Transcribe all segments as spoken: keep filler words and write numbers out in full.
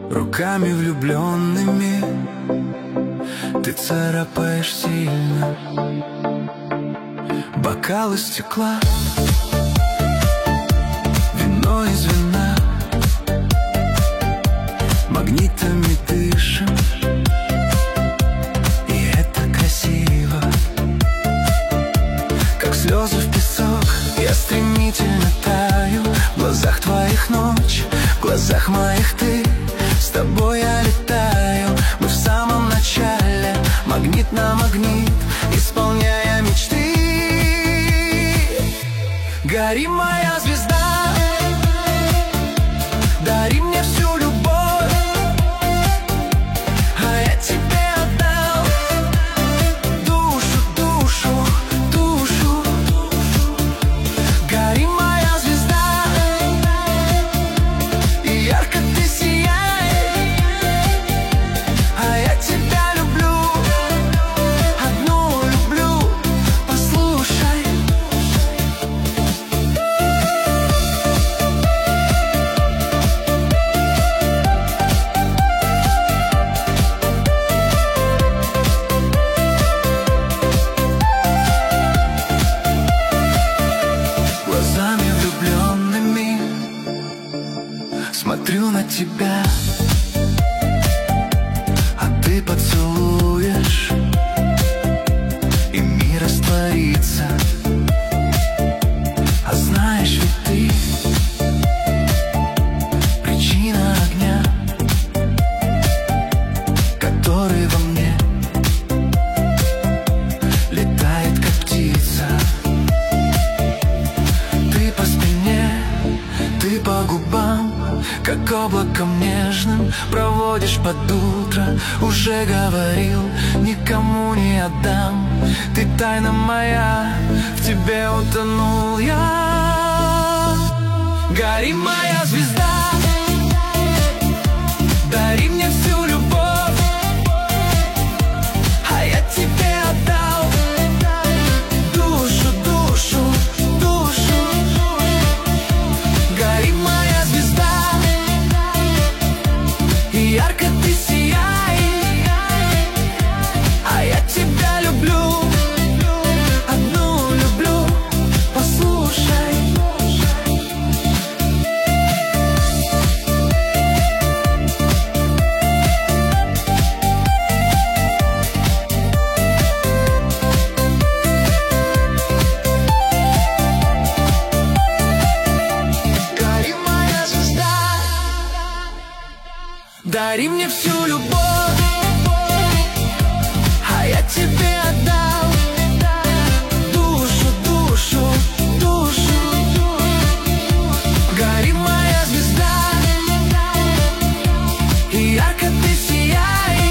Руками влюбленными ты царапаешь сильно бокалы стекла, вино из вина. Магнитами дышим, и это красиво. Как слезы в песок, я стремительно таю. В глазах твоих ночь, в глазах моих ты. С тобой я летаю, мы в самом начале. Магнит на магнит, исполняя мечты. Гори, моя звезда, дари мне всю любовь, а я тебе отдал душу, душу, душу. Гори, моя звезда, и ярко ты сияй, а я тебя люблю, одну люблю, послушай. Глазами влюбленными смотрю на тебя, а ты поцелуешь, и мир растворится. А знаешь ведь ты причина огня, который во мне летает, как птица. Ты по спине, ты по губам, как облаком нежным проводишь под утро. Уже говорил, никому не отдам. Ты тайна моя, в тебе утонул я. Гори, моя звезда, дари мне всю любовь, а я тебе отдал душу, душу, душу. Гори, моя звезда, и ярко ты сияй, а я тебя люблю, одну люблю, послушай. Гори, моя звезда, дари мне всю любовь, а я тебе отдал душу, душу, душу. Гори, моя звезда, и ярко ты сияй,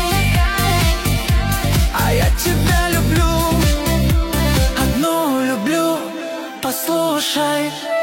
а я тебя люблю, одну люблю, послушай.